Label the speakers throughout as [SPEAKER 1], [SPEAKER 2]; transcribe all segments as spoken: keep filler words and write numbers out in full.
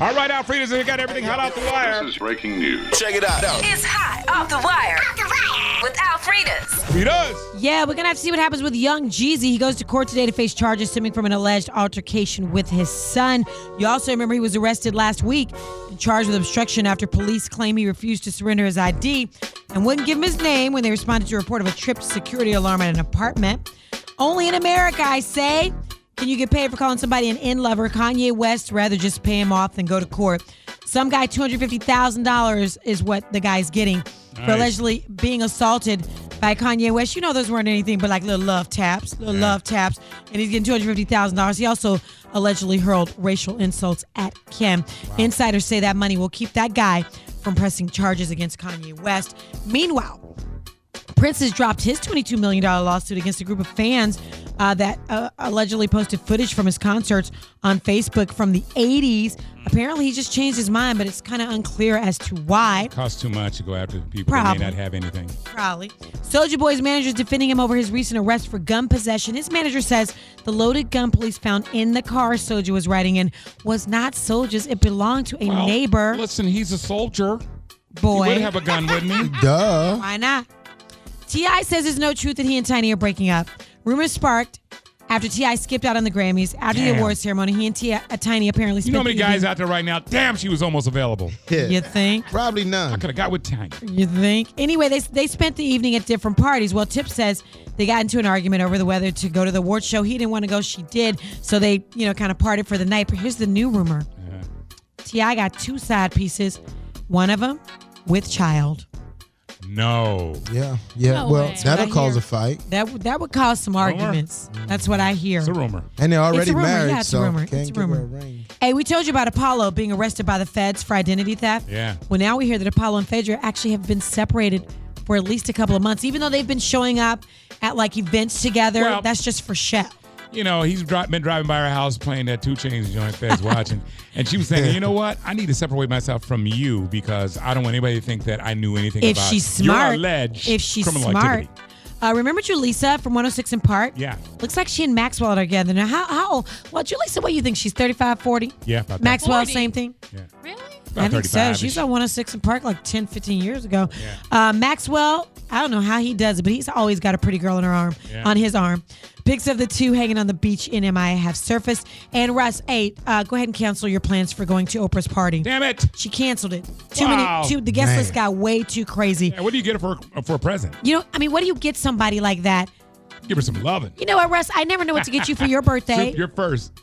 [SPEAKER 1] All right, Alfreda's we got everything hot off the wire.
[SPEAKER 2] This is breaking news.
[SPEAKER 3] Check it out.
[SPEAKER 4] It's hot off the wire. Off the wire with Alfreda's.
[SPEAKER 1] Alfreda's.
[SPEAKER 5] Yeah, we're going to have to see what happens with young Jeezy. He goes to court today to face charges stemming from an alleged altercation with his son. You also remember he was arrested last week and charged with obstruction after police claim he refused to surrender his I D and wouldn't give him his name when they responded to a report of a tripped security alarm at an apartment. Only in America, I say. Can you get paid for calling somebody an in-lover? Kanye West rather just pay him off than go to court. Some guy, two hundred fifty thousand dollars is what the guy's getting
[SPEAKER 1] Nice.
[SPEAKER 5] for allegedly being assaulted by Kanye West. You know those weren't anything but like little love taps, little
[SPEAKER 1] Yeah.
[SPEAKER 5] love taps. And he's getting two hundred fifty thousand dollars. He also allegedly hurled racial insults at Kim. Wow. Insiders say that money will keep that guy from pressing charges against Kanye West. Meanwhile, Prince has dropped his twenty-two million dollars lawsuit against a group of fans uh, that uh, allegedly posted footage from his concerts on Facebook from the eighties. Apparently, he just changed his mind, but it's kind of unclear as to why.
[SPEAKER 1] Costs too much to go after people
[SPEAKER 5] Probably.
[SPEAKER 1] that may not have anything.
[SPEAKER 5] Probably. Soulja Boy's manager is defending him over his recent arrest for gun possession. His manager says the loaded gun police found in the car Soulja was riding in was not Soulja's. It belonged to a
[SPEAKER 1] Well,
[SPEAKER 5] neighbor.
[SPEAKER 1] Listen, he's a soldier.
[SPEAKER 5] Boy.
[SPEAKER 1] He would have a gun, wouldn't he?
[SPEAKER 3] Duh.
[SPEAKER 5] Why not? T I says there's no truth that he and Tiny are breaking up. Rumors sparked after T I skipped out on the Grammys. After
[SPEAKER 1] Damn.
[SPEAKER 5] the awards ceremony, he and T I, uh, Tiny apparently
[SPEAKER 1] You
[SPEAKER 5] spent
[SPEAKER 1] know how many
[SPEAKER 5] the
[SPEAKER 1] guys
[SPEAKER 5] evening-
[SPEAKER 1] out there right now? Damn, she was almost available.
[SPEAKER 3] Yeah.
[SPEAKER 5] You think?
[SPEAKER 3] Probably
[SPEAKER 1] I
[SPEAKER 3] none.
[SPEAKER 1] could have got with Tiny.
[SPEAKER 5] You think? Anyway, they they spent the evening at different parties. Well, Tip says they got into an argument over the whether to go to the award show. He didn't want to go. She did. So they, you know, kind of parted for the night. But here's the new rumor.
[SPEAKER 1] Yeah.
[SPEAKER 5] T I got two side pieces. One of them with child.
[SPEAKER 1] No.
[SPEAKER 3] Yeah. Yeah.
[SPEAKER 6] No
[SPEAKER 3] well,
[SPEAKER 6] way.
[SPEAKER 3] that'll
[SPEAKER 5] I
[SPEAKER 3] cause
[SPEAKER 5] hear.
[SPEAKER 3] a fight.
[SPEAKER 5] That would that would cause some arguments. That's what I hear.
[SPEAKER 1] It's a rumor.
[SPEAKER 3] And they're already
[SPEAKER 5] It's a rumor.
[SPEAKER 3] married,
[SPEAKER 5] Yeah, it's a
[SPEAKER 3] so
[SPEAKER 5] rumor.
[SPEAKER 3] can't
[SPEAKER 5] It's a
[SPEAKER 3] give her
[SPEAKER 5] rumor.
[SPEAKER 3] a ring.
[SPEAKER 5] Hey, we told you about Apollo being arrested by the feds for identity theft.
[SPEAKER 1] Yeah.
[SPEAKER 5] Well, now we hear that Apollo and Phaedra actually have been separated for at least a couple of months, even though they've been showing up at like events together.
[SPEAKER 1] Well-
[SPEAKER 5] That's just for show.
[SPEAKER 1] You know, he's dri- been driving by her house playing that Two Chainz joint Feds watching. And she was saying, you know what? I need to separate myself from you because I don't want anybody to think that I knew anything
[SPEAKER 5] If
[SPEAKER 1] about
[SPEAKER 5] she's smart,
[SPEAKER 1] your alleged
[SPEAKER 5] if she's
[SPEAKER 1] criminal
[SPEAKER 5] smart.
[SPEAKER 1] activity.
[SPEAKER 5] Uh, remember Julissa from one oh six in Park?
[SPEAKER 1] Yeah.
[SPEAKER 5] Looks like she and Maxwell are together. Now, how, how old? Well, Julissa, what do you think? She's thirty-five, forty?
[SPEAKER 1] Yeah, about that.
[SPEAKER 5] Maxwell,
[SPEAKER 6] forty.
[SPEAKER 5] same thing?
[SPEAKER 1] Yeah.
[SPEAKER 6] Really?
[SPEAKER 1] About
[SPEAKER 5] I think so.
[SPEAKER 1] thirty-five-ish.
[SPEAKER 5] She's on one oh six in Park like ten, fifteen years ago.
[SPEAKER 1] Yeah.
[SPEAKER 5] Uh, Maxwell, I don't know how he does it, but he's always got a pretty girl in her arm,
[SPEAKER 1] Yeah.
[SPEAKER 5] on his arm. Pics of the two hanging on the beach in M I A have surfaced. And Russ, hey, uh, go ahead and cancel your plans for going to Oprah's party.
[SPEAKER 1] Damn it.
[SPEAKER 5] She canceled it. Too
[SPEAKER 1] Wow.
[SPEAKER 5] many. Too, the guest
[SPEAKER 3] Man.
[SPEAKER 5] list got way too crazy.
[SPEAKER 1] Yeah, what do you get for for a present?
[SPEAKER 5] You know, I mean, what do you get somebody like that?
[SPEAKER 1] Give her some loving.
[SPEAKER 5] You know what, Russ? I never know what to get you for your birthday.
[SPEAKER 1] Soup, you're first.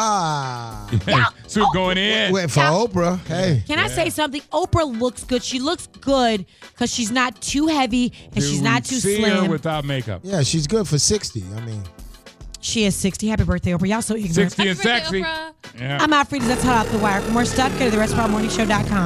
[SPEAKER 3] Ah.
[SPEAKER 1] Soup going in.
[SPEAKER 3] Went for
[SPEAKER 5] Now-
[SPEAKER 3] Oprah. Hey.
[SPEAKER 5] Can I say something? Oprah looks good. She looks good because she's not too heavy and she's
[SPEAKER 1] Do
[SPEAKER 5] not
[SPEAKER 1] we
[SPEAKER 5] too
[SPEAKER 1] see her
[SPEAKER 5] slim.
[SPEAKER 1] without makeup.
[SPEAKER 3] Yeah, she's good for sixty. I mean,
[SPEAKER 5] She is sixty. Happy birthday, Oprah. Y'all so ignorant.
[SPEAKER 1] sixty and
[SPEAKER 6] Happy birthday,
[SPEAKER 1] sexy.
[SPEAKER 6] Oprah.
[SPEAKER 1] Yeah.
[SPEAKER 5] I'm Alfreda's. That's hot off the wire. For more stuff, go to the rest of our morning show dot com.